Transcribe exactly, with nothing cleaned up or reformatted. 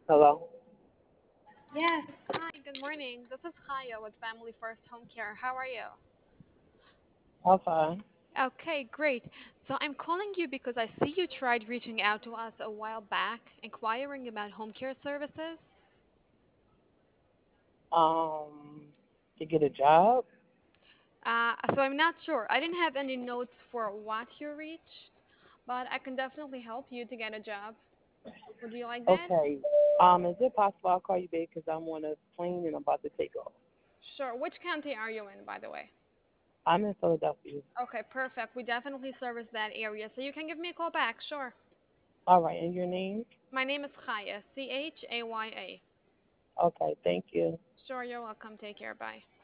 Hello. Yes. Hi, good morning. This is Chaya with Family First Home Care. How are you? I'm fine. Okay, great. So I'm calling you because I see you tried reaching out to us a while back, inquiring about home care services. Um, to get a job. Uh, so I'm not sure. I didn't have any notes for what you reached, but I can definitely help you to get a job. Would you like that? Okay. Um, is it possible I'll call you back because I'm on a plane and I'm about to take off? Sure. Which county are you in, by the way? I'm in Philadelphia. Okay, perfect. We definitely service that area, so you can give me a call back. Sure. All right. And your name? My name is Chaya, C H A Y A. Okay. Thank you. Sure, you're welcome. Take care. Bye.